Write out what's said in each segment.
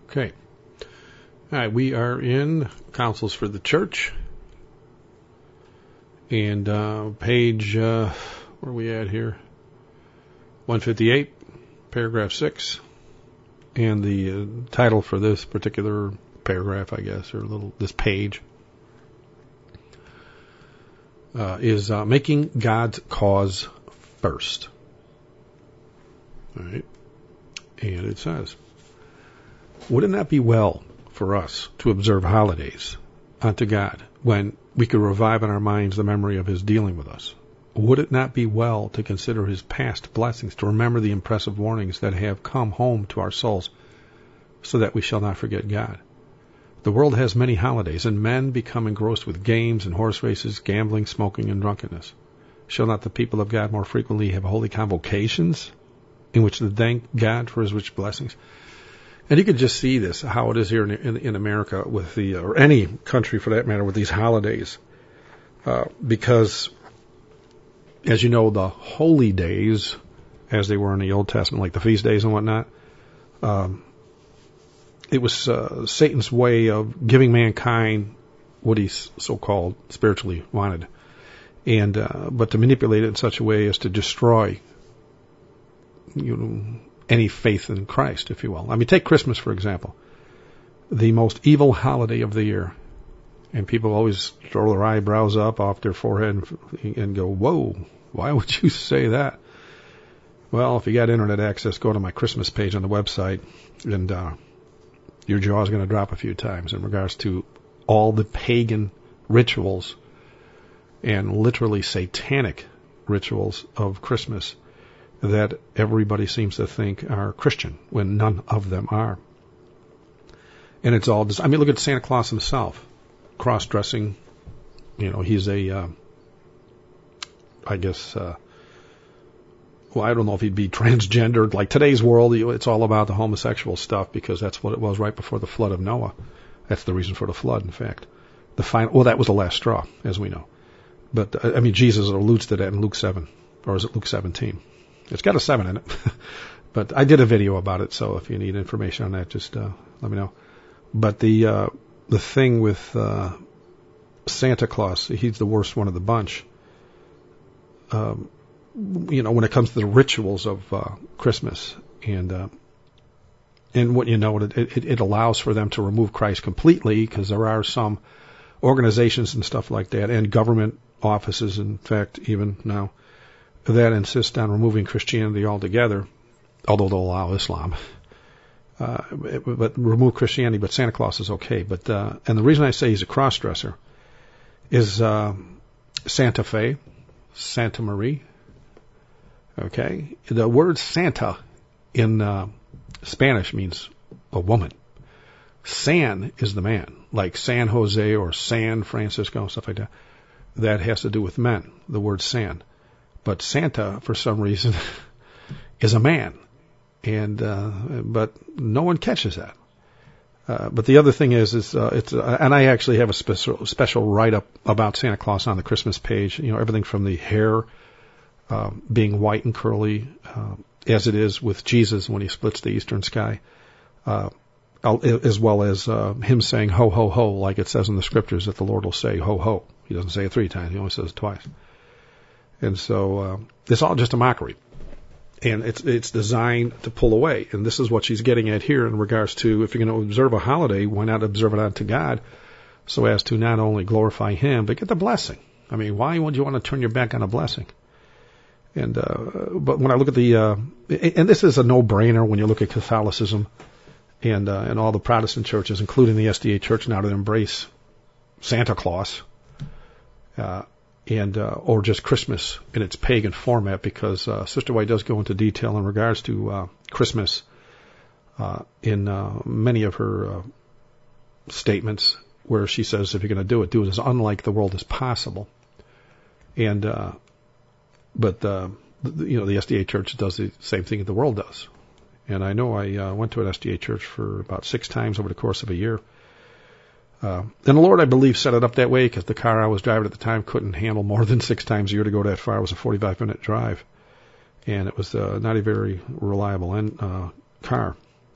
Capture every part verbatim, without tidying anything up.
Okay. All right, we are in Counsels for the Church. And uh, page, uh, where are we at here? one fifty-eight, paragraph six. And the uh, title for this particular paragraph, I guess, or little this page, uh, is uh, Making God's Cause First. All right. And it says, would it not be well for us to observe holidays unto God when we could revive in our minds the memory of his dealing with us? Would it not be well to consider his past blessings, to remember the impressive warnings that have come home to our souls, so that we shall not forget God? The world has many holidays, and men become engrossed with games and horse races, gambling, smoking, and drunkenness. Shall not the people of God more frequently have holy convocations in which to thank God for his rich blessings? And you could just see this, how it is here in, in, in America with the, or any country for that matter, with these holidays. Uh, because, as you know, the holy days, as they were in the Old Testament, like the feast days and whatnot, um, it was uh, Satan's way of giving mankind what he so-called spiritually wanted, and uh, but to manipulate it in such a way as to destroy, you know, any faith in Christ, if you will. I mean, take Christmas, for example. The most evil holiday of the year. And people always throw their eyebrows up off their forehead and, and go, whoa, why would you say that? Well, if you got internet access, go to my Christmas page on the website, and uh, your jaw is going to drop a few times in regards to all the pagan rituals and literally satanic rituals of Christmas that everybody seems to think are Christian, when none of them are. And it's all, I mean, look at Santa Claus himself, cross-dressing. You know, he's a, uh, I guess, uh, well, I don't know if he'd be transgendered. Like today's world, it's all about the homosexual stuff, because that's what it was right before the flood of Noah. That's the reason for the flood, in fact. The final, well, that was the last straw, as we know. But, I mean, Jesus alludes to that in Luke seven, or is it Luke seventeen? It's got a seven in it. But I did a video about it, so if you need information on that, just uh, let me know. But the uh, the thing with uh, Santa Claus, he's the worst one of the bunch. Um, you know, when it comes to the rituals of uh, Christmas, and uh, and what you know, it, it, it allows for them to remove Christ completely, because there are some organizations and stuff like that, and government offices, in fact, even now, that insist on removing Christianity altogether, although they'll allow Islam. Uh, but remove Christianity, but Santa Claus is okay. But uh, and the reason I say he's a cross-dresser is uh, Santa Fe, Santa Marie. Okay, the word Santa in uh, Spanish means a woman. San is the man, like San Jose or San Francisco, stuff like that. That has to do with men. The word San. But Santa, for some reason, is a man, and uh, but no one catches that. Uh, but the other thing is, is uh, it's uh, and I actually have a special special write up about Santa Claus on the Christmas page. You know, everything from the hair uh, being white and curly, uh, as it is with Jesus when he splits the eastern sky, uh, as well as uh, him saying ho ho ho, like it says in the scriptures that the Lord will say ho ho. He doesn't say it three times; he only says it twice. And so uh, it's all just a mockery, and it's it's designed to pull away. And this is what she's getting at here in regards to, if you're going to observe a holiday, why not observe it unto God, so as to not only glorify Him but get the blessing. I mean, why would you want to turn your back on a blessing? And uh, but when I look at the uh, and this is a no-brainer when you look at Catholicism and uh, and all the Protestant churches, including the S D A Church now, that embrace Santa Claus. Uh, and uh, or just Christmas in its pagan format, because uh, Sister White does go into detail in regards to uh, Christmas uh, in uh, many of her uh, statements, where she says if you're going to do it, do it as unlike the world as possible. And uh, but uh, the, you know, the S D A Church does the same thing that the world does. And I know I uh, went to an S D A church for about six times over the course of a year. Uh, and the Lord, I believe, set it up that way because the car I was driving at the time couldn't handle more than six times a year to go that far. It was a forty-five minute drive. And it was uh, not a very reliable en- uh, car.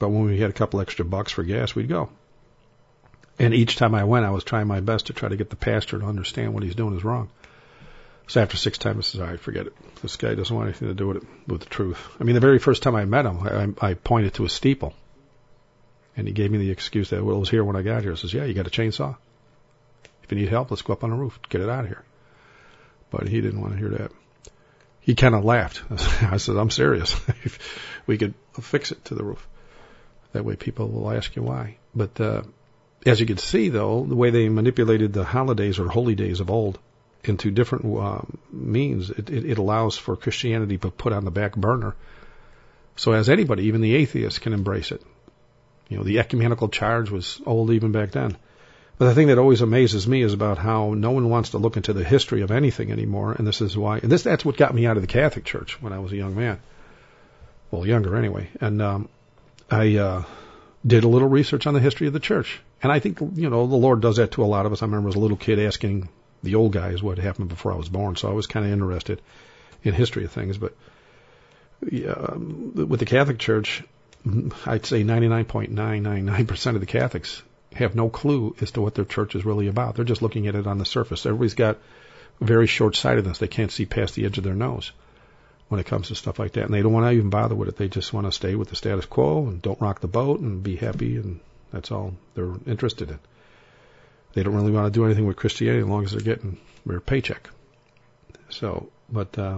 But when we had a couple extra bucks for gas, we'd go. And each time I went, I was trying my best to try to get the pastor to understand what he's doing is wrong. So after six times, I said, all right, forget it. This guy doesn't want anything to do with it, with the truth. I mean, the very first time I met him, I, I pointed to a steeple. And he gave me the excuse that, well, it was here when I got here. I says, yeah, you got a chainsaw? If you need help, let's go up on the roof, get it out of here. But he didn't want to hear that. He kind of laughed. I said, I'm serious. We could fix it to the roof. That way people will ask you why. But uh, as you can see, though, the way they manipulated the holidays or holy days of old into different uh, means, it, it, it allows for Christianity to be put on the back burner. So as anybody, even the atheist, can embrace it. You know, the ecumenical charge was old even back then. But the thing that always amazes me is about how no one wants to look into the history of anything anymore, and this is why. And this that's what got me out of the Catholic Church when I was a young man. Well, younger anyway. And um, I uh, did a little research on the history of the church. And I think, you know, the Lord does that to a lot of us. I remember as a little kid asking the old guys what happened before I was born, so I was kind of interested in history of things. But yeah, with the Catholic Church, I'd say ninety-nine point nine nine nine percent of the Catholics have no clue as to what their church is really about. They're just looking at it on the surface. Everybody's got very short-sightedness. They can't see past the edge of their nose when it comes to stuff like that. And they don't want to even bother with it. They just want to stay with the status quo and don't rock the boat and be happy, and that's all they're interested in. They don't really want to do anything with Christianity as long as they're getting their paycheck. So, but uh,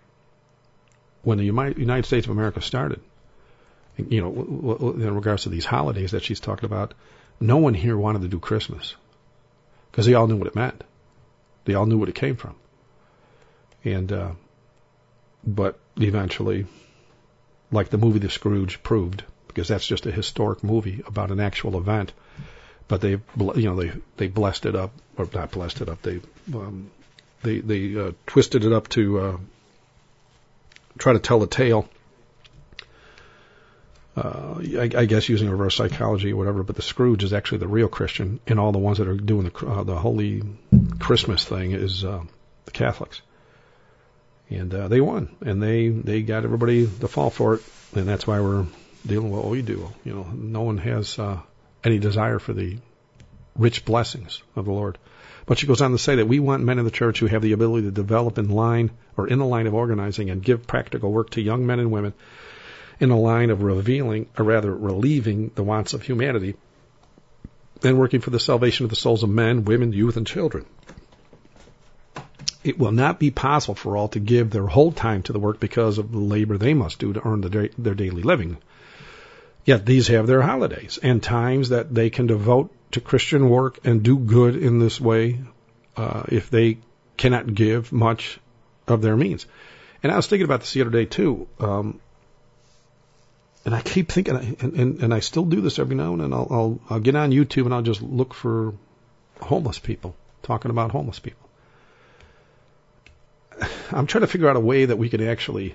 when the United States of America started, you know, in regards to these holidays that she's talking about, no one here wanted to do Christmas because they all knew what it meant. They all knew what it came from. And, uh, but eventually, like the movie The Scrooge proved, because that's just a historic movie about an actual event, but they, you know, they, they blessed it up, or not blessed it up, they, um, they, they, uh, twisted it up to, uh, try to tell a tale. Uh, I, I guess using reverse psychology or whatever, but the Scrooge is actually the real Christian, and all the ones that are doing the uh, the holy Christmas thing is uh, the Catholics, and uh, they won, and they they got everybody to fall for it, and that's why we're dealing with what we do. You know, no one has uh, any desire for the rich blessings of the Lord. But she goes on to say that we want men in the church who have the ability to develop in line or in the line of organizing and give practical work to young men and women in a line of revealing, or rather relieving, the wants of humanity and working for the salvation of the souls of men, women, youth, and children. It will not be possible for all to give their whole time to the work because of the labor they must do to earn the da- their daily living. Yet these have their holidays and times that they can devote to Christian work and do good in this way uh, if they cannot give much of their means. And I was thinking about this the other day, too. Um, And I keep thinking, and, and, and I still do this every now and then. I'll, I'll, I'll get on YouTube and I'll just look for homeless people, talking about homeless people. I'm trying to figure out a way that we could actually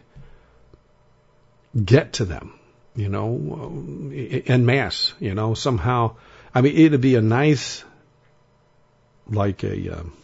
get to them, you know, en masse, you know, somehow. I mean, it'd be a nice, like a, um,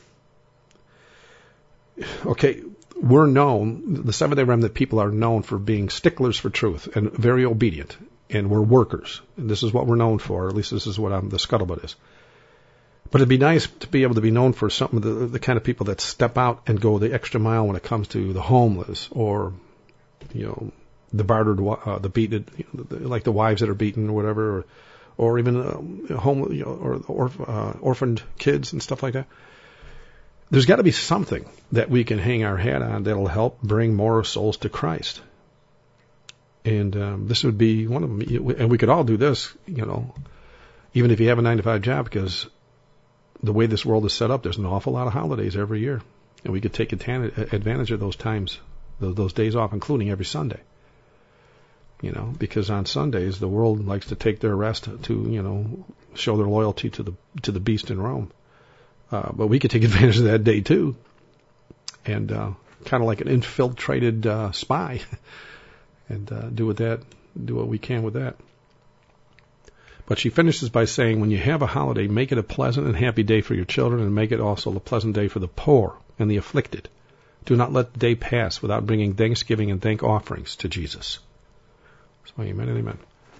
okay, we're known, the Seventh-day Remnant people are known for being sticklers for truth and very obedient, and we're workers, and this is what we're known for, or at least this is what I'm, the scuttlebutt is. But it'd be nice to be able to be known for something, the, the kind of people that step out and go the extra mile when it comes to the homeless, or, you know, the bartered, uh, the beaten, you know, the, like the wives that are beaten or whatever, or, or even um, home, you know, or, or uh, orphaned kids and stuff like that. There's got to be something that we can hang our hat on that'll help bring more souls to Christ. And um, this would be one of them. And we could all do this, you know, even if you have a nine to five job, because the way this world is set up, there's an awful lot of holidays every year. And we could take advantage of those times, those days off, including every Sunday. You know, because on Sundays, the world likes to take their rest to, you know, show their loyalty to the to the beast in Rome. Uh, but we could take advantage of that day, too, and uh, kind of like an infiltrated uh, spy, and uh, do with that, do what we can with that. But she finishes by saying, when you have a holiday, make it a pleasant and happy day for your children, and make it also a pleasant day for the poor and the afflicted. Do not let the day pass without bringing thanksgiving and thank offerings to Jesus. So amen and amen.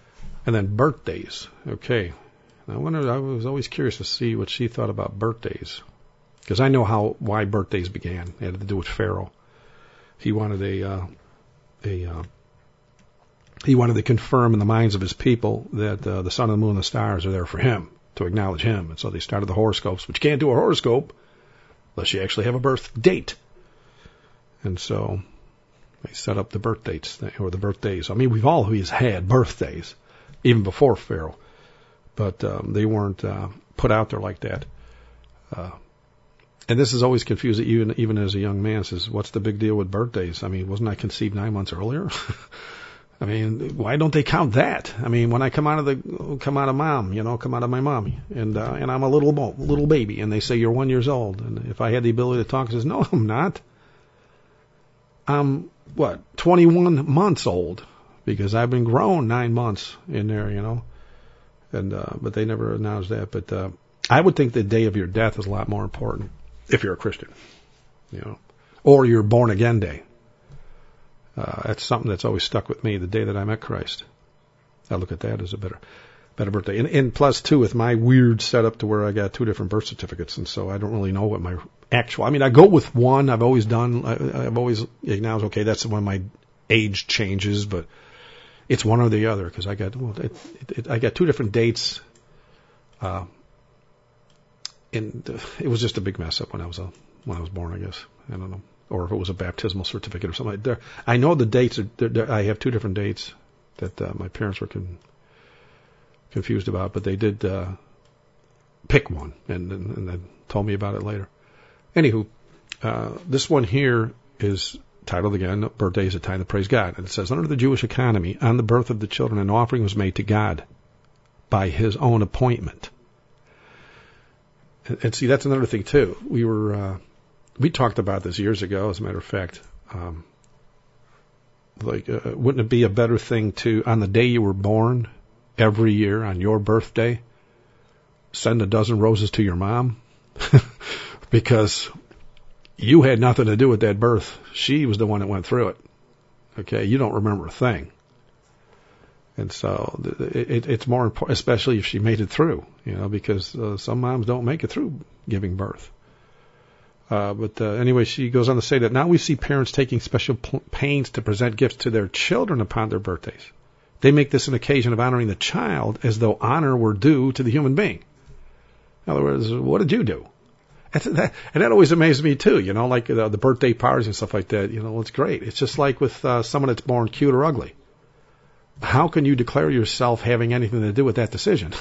And then birthdays. Okay. I wonder, I was always curious to see what she thought about birthdays. Because I know how, why birthdays began. It had to do with Pharaoh. He wanted a, uh, a, uh, he wanted to confirm in the minds of his people that uh, the sun and the moon and the stars are there for him, to acknowledge him. And so they started the horoscopes, which you can't do a horoscope unless you actually have a birth date. And so they set up the birth dates, or the birthdays. I mean, we've always had birthdays, even before Pharaoh. But um, they weren't uh, put out there like that. Uh, and this is always confusing, even even as a young man. Says, what's the big deal with birthdays? I mean, wasn't I conceived nine months earlier? I mean, why don't they count that? I mean, when I come out of the come out of mom, you know, come out of my mommy, and uh, and I'm a little bo- little baby, and they say you're one years old, and if I had the ability to talk, I says, no, I'm not. I'm what twenty-one months old because I've been grown nine months in there, you know. And uh, but they never announced that. But uh, I would think the day of your death is a lot more important if you're a Christian, you know, or your born again day. Uh, that's something that's always stuck with me. The day that I met Christ, I look at that as a better, better birthday. And, and plus, too, with my weird setup to where I got two different birth certificates, and so I don't really know what my actual. I mean, I go with one. I've always done. I, I've always acknowledged, okay, that's when my age changes, but it's one or the other because I got well, it, it, it, I got two different dates. Uh, and it was just a big mess up when I was a, when I was born. I guess I don't know. Or if it was a baptismal certificate or something like that. I know the dates are, they're, they're, I have two different dates that uh, my parents were con, confused about, but they did uh, pick one and, and, and then told me about it later. Anywho, uh, this one here is titled again, Birthday is a Time to Praise God. And it says, under the Jewish economy, on the birth of the children, an offering was made to God by his own appointment. And, and see, that's another thing, too. We were... Uh, We talked about this years ago, as a matter of fact. Um, like, uh, wouldn't it be a better thing to, on the day you were born, every year on your birthday, send a dozen roses to your mom? Because you had nothing to do with that birth. She was the one that went through it. Okay, you don't remember a thing. And so it, it, it's more important, especially if she made it through, you know, because uh, some moms don't make it through giving birth. Uh, but uh, anyway, she goes on to say that now we see parents taking special p- pains to present gifts to their children upon their birthdays. They make this an occasion of honoring the child as though honor were due to the human being. In other words, what did you do? That's, that, and that always amazes me too, you know, like uh, the birthday parties and stuff like that. You know, it's great. It's just like with uh, someone that's born cute or ugly. How can you declare yourself having anything to do with that decision?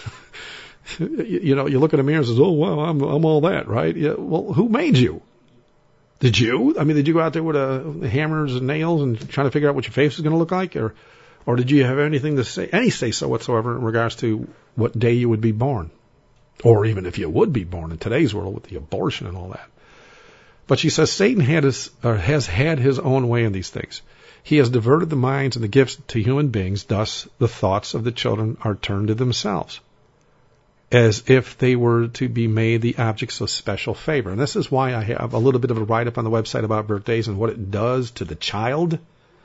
You know, you look in the mirror and says, oh, well, I'm, I'm all that, right? Yeah, well, who made you? Did you? I mean, did you go out there with a hammers and nails and trying to figure out what your face was going to look like? Or, or did you have anything to say, any say so whatsoever in regards to what day you would be born? Or even if you would be born in today's world with the abortion and all that. But she says Satan had his, or has had his own way in these things. He has diverted the minds and the gifts to human beings. Thus, the thoughts of the children are turned to themselves, as if they were to be made the objects of special favor. And this is why I have a little bit of a write-up on the website about birthdays and what it does to the child.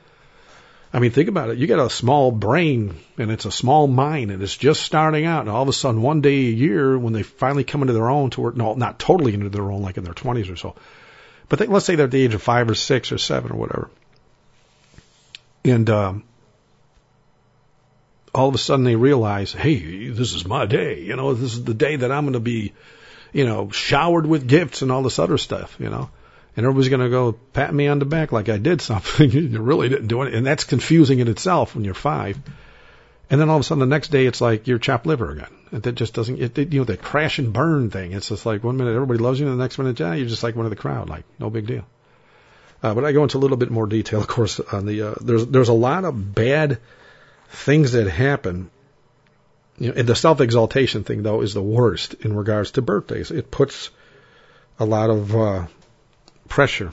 I mean, think about it. You got a small brain, and it's a small mind, and it's just starting out. And all of a sudden, one day a year, when they finally come into their own, to work, no, not totally into their own, like in their twenties or so, but they, let's say they're at the age of five or six or seven or whatever. And um, all of a sudden they realize, hey, this is my day. You know, this is the day that I'm going to be, you know, showered with gifts and all this other stuff, you know. And everybody's going to go pat me on the back like I did something. You really didn't do it. And that's confusing in itself when you're five. And then all of a sudden the next day it's like you're chopped liver again. And that just doesn't, it, it, you know, that crash and burn thing. It's just like one minute everybody loves you and the next minute, yeah, you're just like one of the crowd. Like, no big deal. Uh, but I go into a little bit more detail, of course, on the, uh, there's, there's a lot of bad things that happen. You know, and the self-exaltation thing, though, is the worst in regards to birthdays. It puts a lot of uh, pressure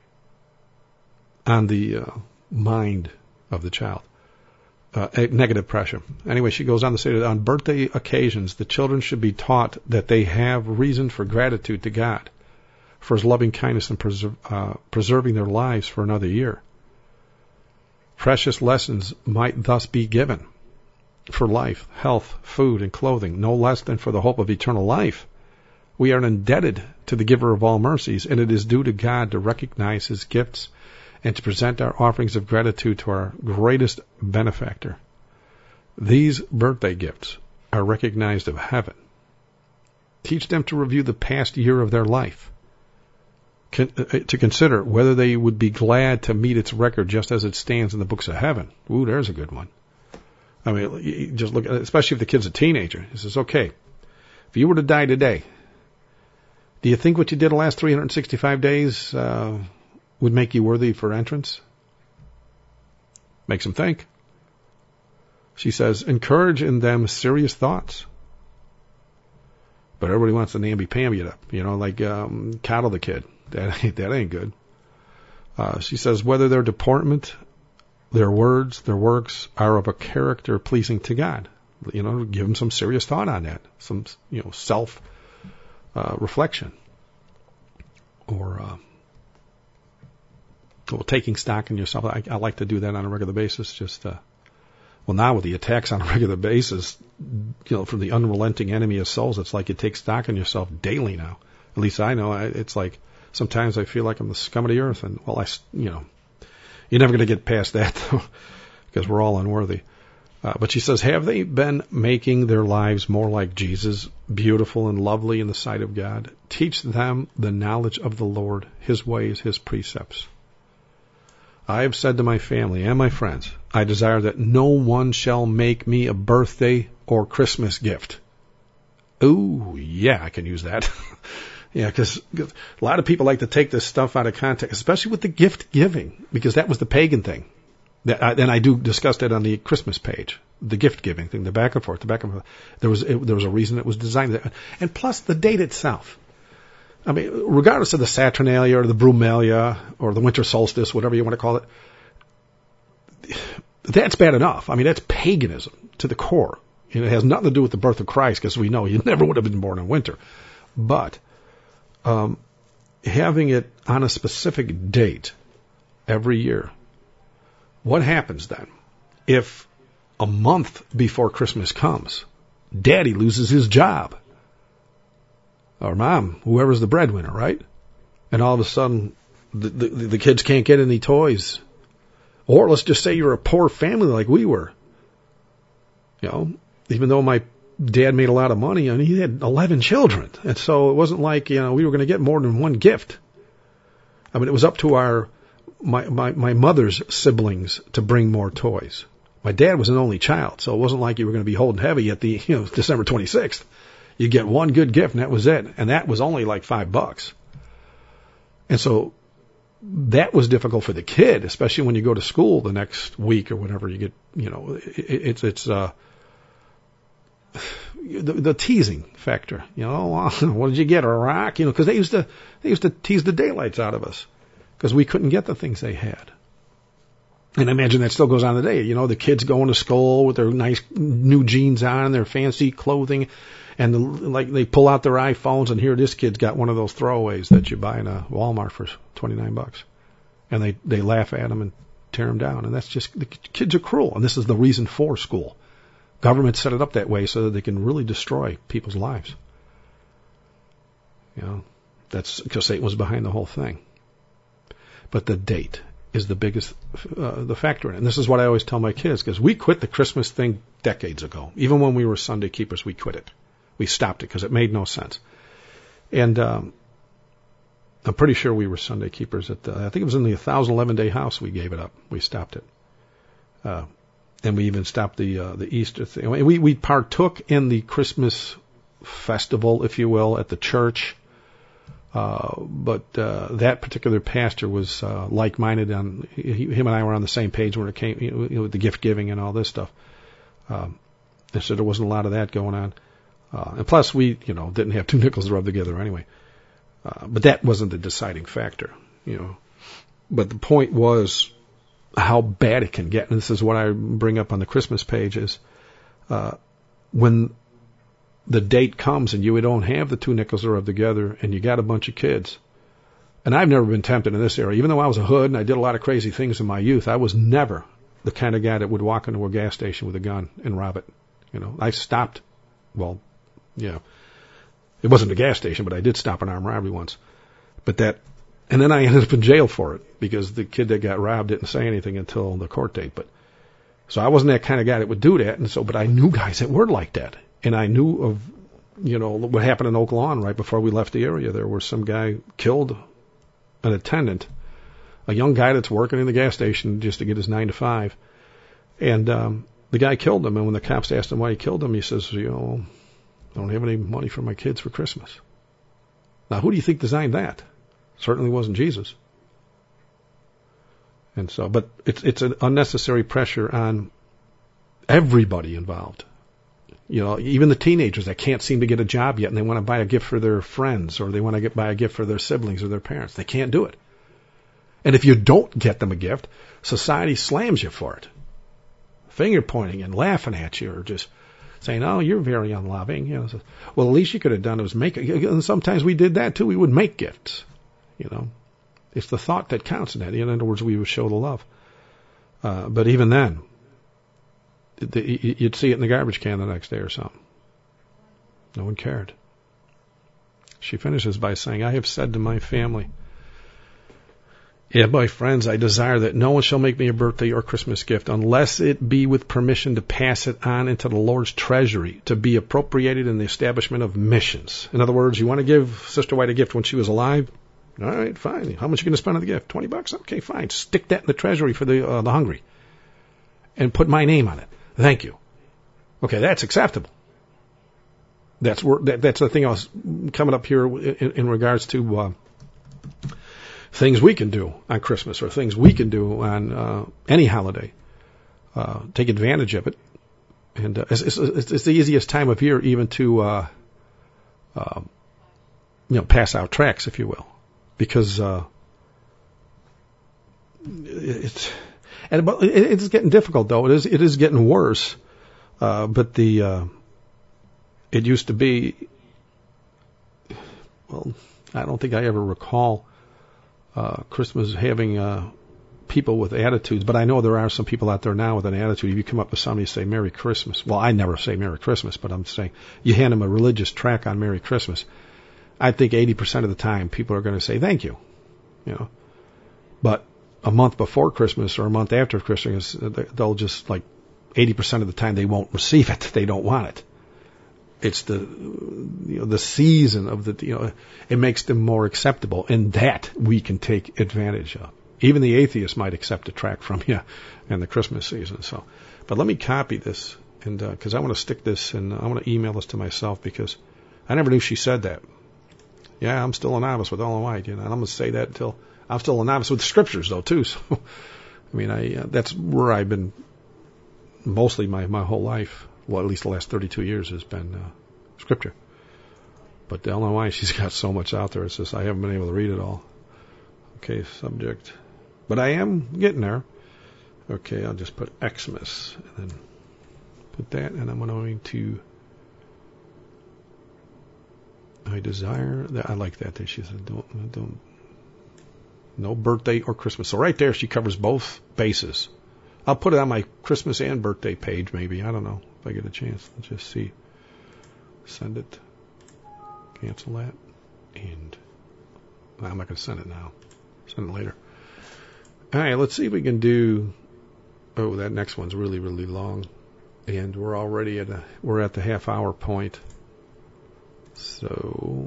on the uh, mind of the child, uh, negative pressure. Anyway, she goes on to say that on birthday occasions, the children should be taught that they have reason for gratitude to God for his loving kindness and preser- uh, preserving their lives for another year. Precious lessons might thus be given. for life, health, food, and clothing, no less than for the hope of eternal life. We are indebted to the giver of all mercies, and it is due to God to recognize his gifts and to present our offerings of gratitude to our greatest benefactor. These birthday gifts are recognized of heaven. Teach them to review the past year of their life, to consider whether they would be glad to meet its record just as it stands in the books of heaven. Ooh, there's a good one. I mean, just look at it, especially if the kid's a teenager. He says, okay, if you were to die today, do you think what you did the last three hundred sixty-five days uh, would make you worthy for entrance? Makes them think. She says, encourage in them serious thoughts. But everybody wants to namby-pamby it up, you know, like um, coddle the kid. That ain't, that ain't good. Uh, she says, whether their deportment, their words, their works are of a character pleasing to God. You know, give them some serious thought on that. Some, you know, self uh, reflection. Or, uh, well, taking stock in yourself. I, I like to do that on a regular basis. Just, uh, well, now with the attacks on a regular basis, you know, from the unrelenting enemy of souls, it's like you take stock in yourself daily now. At least I know. I, it's like sometimes I feel like I'm the scum of the earth, and well, I, you know, you're never going to get past that because we're all unworthy. Uh, but she says, have they been making their lives more like Jesus, beautiful and lovely in the sight of God? Teach them the knowledge of the Lord, his ways, his precepts. I have said to my family and my friends, I desire that no one shall make me a birthday or Christmas gift. Ooh, yeah, I can use that. Yeah, because a lot of people like to take this stuff out of context, especially with the gift giving, because that was the pagan thing. That I, and I do discuss that on the Christmas page, the gift giving thing, the back and forth, the back and forth. There was it, there was a reason it was designed there, and plus the date itself. I mean, regardless of the Saturnalia or the Brumalia or the winter solstice, whatever you want to call it, that's bad enough. I mean, that's paganism to the core. And it has nothing to do with the birth of Christ, because we know he never would have been born in winter. But um, having it on a specific date every year, what happens then if a month before Christmas comes, Daddy loses his job? Or Mom, whoever's the breadwinner, right? And all of a sudden, the, the, the kids can't get any toys. Or let's just say you're a poor family like we were. You know, even though my dad made a lot of money, and he had eleven children. And so it wasn't like, you know, we were going to get more than one gift. I mean, it was up to our, my, my, my mother's siblings to bring more toys. My dad was an only child, so it wasn't like you were going to be holding heavy at the, you know, December twenty-sixth. You get one good gift, and that was it. And that was only like five bucks. And so that was difficult for the kid, especially when you go to school the next week or whenever you get, you know, it, it's, it's, uh, the, the teasing factor, you know, what did you get, a rock? You know, because they used to, they used to tease the daylights out of us because we couldn't get the things they had. And I imagine that still goes on today. You know, the kids going to school with their nice new jeans on, their fancy clothing, and the, like they pull out their iPhones, and here this kid's got one of those throwaways that you buy in a Walmart for twenty-nine bucks. And they, they laugh at them and tear them down. And that's just, the kids are cruel. And this is the reason for school. Government set it up that way so that they can really destroy people's lives. You know, that's because Satan was behind the whole thing. But the date is the biggest, uh, the factor in it. And this is what I always tell my kids, because we quit the Christmas thing decades ago. Even when we were Sunday keepers, we quit it. We stopped it because it made no sense. And um, I'm pretty sure we were Sunday keepers at the, I think it was in the one thousand eleven day house we gave it up. We stopped it. Uh, and we even stopped the uh, the Easter thing. We, we partook in the Christmas festival, if you will, at the church. Uh, but uh, that particular pastor was uh, like-minded. On he, him and I were on the same page when it came, you know, with the gift giving and all this stuff. Um, and so there wasn't a lot of that going on. Uh, and plus, we, you know, didn't have two nickels to rub together anyway. Uh, but that wasn't the deciding factor, you know. But the point was how bad it can get. And this is what I bring up on the Christmas page is uh, when the date comes and you don't have the two nickels to rub together and you got a bunch of kids. And I've never been tempted in this area. Even though I was a hood and I did a lot of crazy things in my youth, I was never the kind of guy that would walk into a gas station with a gun and rob it. You know, I stopped, well, yeah, it wasn't a gas station, but I did stop an armed robbery once. But that, and then I ended up in jail for it because the kid that got robbed didn't say anything until the court date. But so I wasn't that kind of guy that would do that. And so, but I knew guys that were like that. And I knew of, you know, what happened in Oak Lawn right before we left the area. There was some guy killed an attendant, a young guy that's working in the gas station just to get his nine to five. And, um, the guy killed him. And when the cops asked him why he killed him, he says, you know, I don't have any money for my kids for Christmas. Now, who do you think designed that? Certainly wasn't Jesus. And so, but it's, it's an unnecessary pressure on everybody involved. You know, even the teenagers that can't seem to get a job yet and they want to buy a gift for their friends or they want to get, buy a gift for their siblings or their parents. They can't do it. And if you don't get them a gift, society slams you for it. Finger pointing and laughing at you or just saying, oh, you're very unloving. You know, so, well, at least you could have done was make it. And sometimes we did that too. We would make gifts. You know, it's the thought that counts in that. In other words, we would show the love. Uh, but even then, you'd see it in the garbage can the next day or something. No one cared. She finishes by saying, I have said to my family and my friends, I desire that no one shall make me a birthday or Christmas gift unless it be with permission to pass it on into the Lord's treasury to be appropriated in the establishment of missions. In other words, you want to give Sister White a gift when she was alive? All right, fine. How much are you going to spend on the gift? Twenty bucks? Okay, fine. Stick that in the treasury for the uh, the hungry and put my name on it. Thank you. Okay, that's acceptable. That's where, that, that's the thing I was coming up here in, in regards to uh, things we can do on Christmas or things we can do on uh, any holiday. Uh, take advantage of it. And uh, it's, it's, it's the easiest time of year even to uh, uh, you know, pass out tracts, if you will. Because uh, it's... And it's getting difficult, though. It is. It is getting worse. Uh, but the uh, it used to be. Well, I don't think I ever recall uh, Christmas having uh, people with attitudes. But I know there are some people out there now with an attitude. If you come up with somebody and say Merry Christmas, well, I never say Merry Christmas, but I'm saying you hand them a religious tract on Merry Christmas. I think eighty percent of the time people are going to say thank you. You know, but a month before Christmas or a month after Christmas, they'll just like eighty percent of the time they won't receive it. They don't want it. It's the, you know, the season of the, you know, it makes them more acceptable, and that we can take advantage of. Even the atheist might accept a tract from you in the Christmas season. So, but let me copy this, and because uh, I want to stick this, and I want to email this to myself because I never knew she said that. Yeah, I'm still a novice with Ellen White, you know, and I'm going to say that until. I'm still a novice with the scriptures, though, too. So, I mean, I uh, that's where I've been mostly my, my whole life. Well, at least the last thirty-two years has been uh, scripture. But Ellen White, she's got so much out there. It's just I haven't been able to read it all. Okay, subject. But I am getting there. Okay, I'll just put Xmas and then put that, and I'm going to. I desire that. I like that. That she said, don't don't. No birthday or Christmas. So right there, she covers both bases. I'll put it on my Christmas and birthday page, maybe. I don't know if I get a chance. Let's just see. Send it. Cancel that. And well, I'm not going to send it now. Send it later. All right, let's see if we can do. Oh, that next one's really, really long. And we're already at a, we're at the half hour point. So.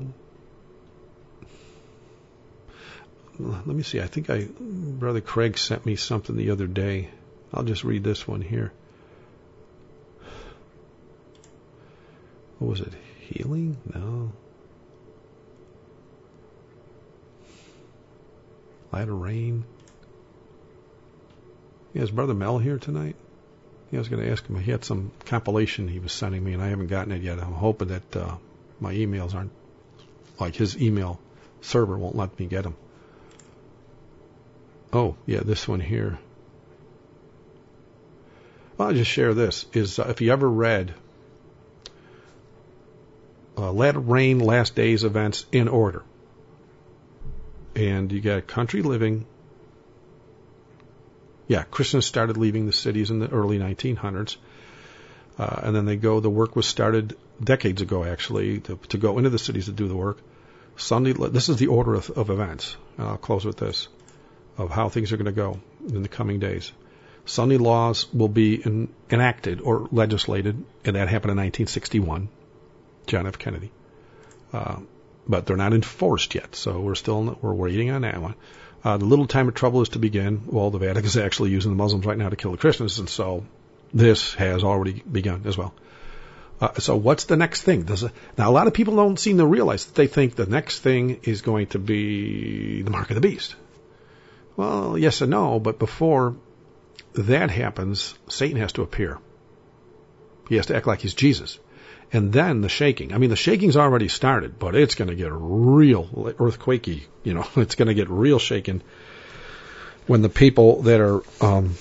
Let me see. I think I, Brother Craig sent me something the other day. I'll just read this one here. What was it? Healing? No. Light of rain. Yeah, is Brother Mel here tonight? Yeah, I was going to ask him. He had some compilation he was sending me, and I haven't gotten it yet. I'm hoping that uh, my emails aren't, like his email server won't let me get them. Oh, yeah, this one here. Well, I'll just share this. Is uh, if you ever read uh, Let It Rain, Last Days Events in Order. And you got Country Living, Yeah, Christians started leaving the cities in the early nineteen hundreds. Uh, and then they go, the work was started decades ago, actually, to, to go into the cities to do the work. Sunday, this is the order of, of events. And I'll close with this, of how things are going to go in the coming days. Sunday laws will be in, enacted or legislated, and that happened in nineteen sixty-one, John F. Kennedy. Uh, but they're not enforced yet, so we're still we're waiting on that one. Uh, the little time of trouble is to begin. Well, the Vatican is actually using the Muslims right now to kill the Christians, and so this has already begun as well. Uh, so what's the next thing? Does it, now, a lot of people don't seem to realize that they think the next thing is going to be the mark of the beast. Well, yes and no, but before that happens, Satan has to appear. He has to act like he's Jesus. And then the shaking. I mean, the shaking's already started, but it's going to get real earthquakey. You know, it's going to get real shaken when the people that are, um,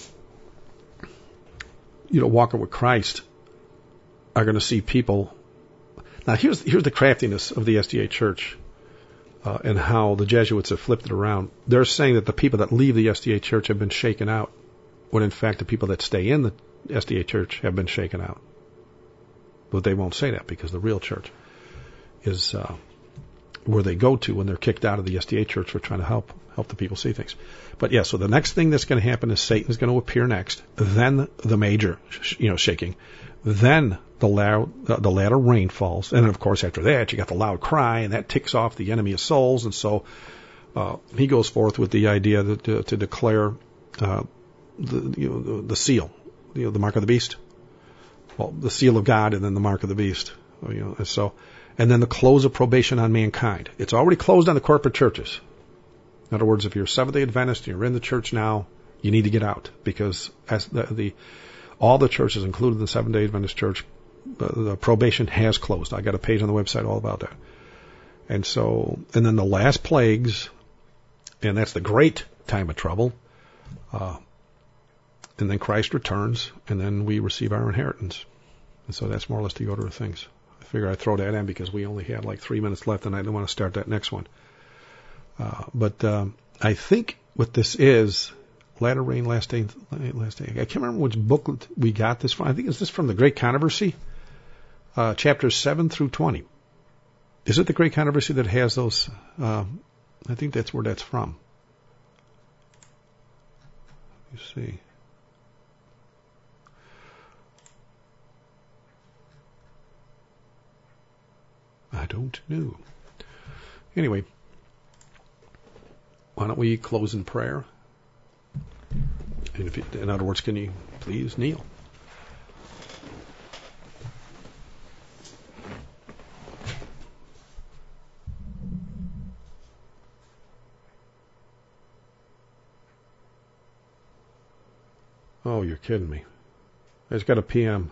you know, walking with Christ are going to see people. Now, here's here's the craftiness of the S D A Church uh, and how the Jesuits have flipped it around. They're saying that the people that leave the S D A Church have been shaken out, when in fact the people that stay in the S D A Church have been shaken out. But they won't say that because the real church is uh, where they go to when they're kicked out of the S D A Church for trying to help help the people see things. But yeah, so the next thing that's going to happen is Satan's going to appear next, then the major, you know, shaking, then the loud, the latter rain falls, and then of course after that you got the loud cry, and that ticks off the enemy of souls, and so uh, he goes forth with the idea that to, to declare uh, the you know the, the seal, you know, the mark of the beast. Well, the seal of God, and then the mark of the beast. You know, and so, and then the close of probation on mankind. It's already closed on the corporate churches. In other words, if you're a Seventh-day Adventist, you're in the church now, you need to get out, because as the, the all the churches, including the Seventh-day Adventist Church, uh, the probation has closed. I got a page on the website all about that. And so, and then the last plagues, and that's the great time of trouble. Uh, And then Christ returns, and then we receive our inheritance. And so that's more or less the order of things. I figure I'd throw that in because we only had like three minutes left, and I didn't want to start that next one. Uh, but um, I think what this is, latter rain, last day, last day. I can't remember which booklet we got this from. I think it's this from the Great Controversy, uh, chapters seven through twenty. Is it the Great Controversy that has those? Uh, I think that's where that's from. You see. I don't know. Anyway, why don't we close in prayer? And if you, in other words, can you please kneel? Oh, you're kidding me. I just got a P M.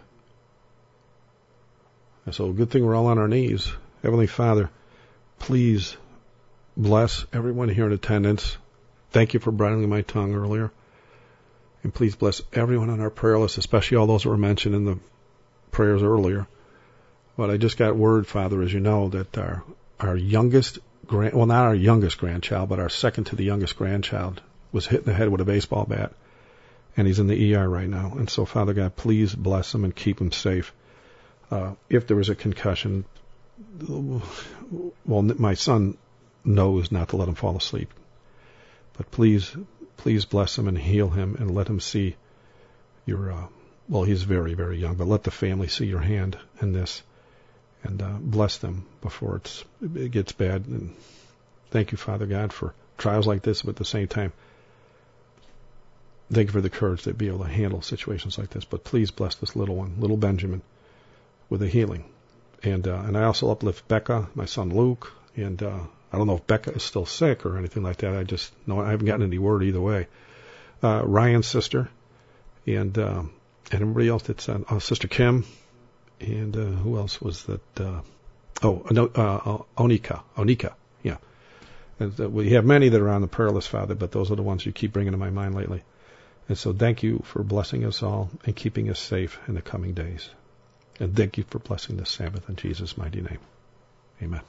So good thing we're all on our knees. Heavenly Father, please bless everyone here in attendance. Thank you for bridling my tongue earlier. And please bless everyone on our prayer list, especially all those that were mentioned in the prayers earlier. But I just got word, Father, as you know, that our our youngest, grand, well, not our youngest grandchild, but our second to the youngest grandchild was hit in the head with a baseball bat. And he's in the E R right now. And so, Father God, please bless him and keep him safe. Uh, if there was a concussion, well, my son knows not to let him fall asleep. But please, please bless him and heal him and let him see your, uh, well, he's very, very young, but let the family see your hand in this and uh, bless them before it's, it gets bad. And thank you, Father God, for trials like this, but at the same time, thank you for the courage to be able to handle situations like this. But please bless this little one, little Benjamin, with a healing. And uh, and I also uplift Becca, my son Luke, and uh, I don't know if Becca is still sick or anything like that. I just know I haven't gotten any word either way. Uh, Ryan's sister, and uh, and everybody else that's uh, uh, Sister Kim, and uh, who else was that? Uh, oh, no, uh, Onika, Onika, yeah. And, uh, we have many that are on the prayer list, Father, but those are the ones you keep bringing to my mind lately. And so thank you for blessing us all and keeping us safe in the coming days. And thank you for blessing this Sabbath in Jesus' mighty name. Amen.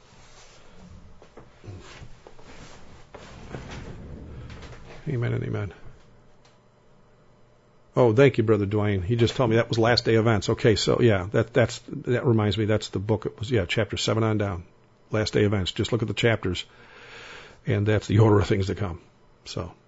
Amen and amen. Oh, thank you, Brother Dwayne. He just told me that was Last Day Events. Okay, so yeah, that that's that reminds me. That's the book. It was yeah, chapter seven on down. Last Day Events. Just look at the chapters, and that's the order of things to come. So.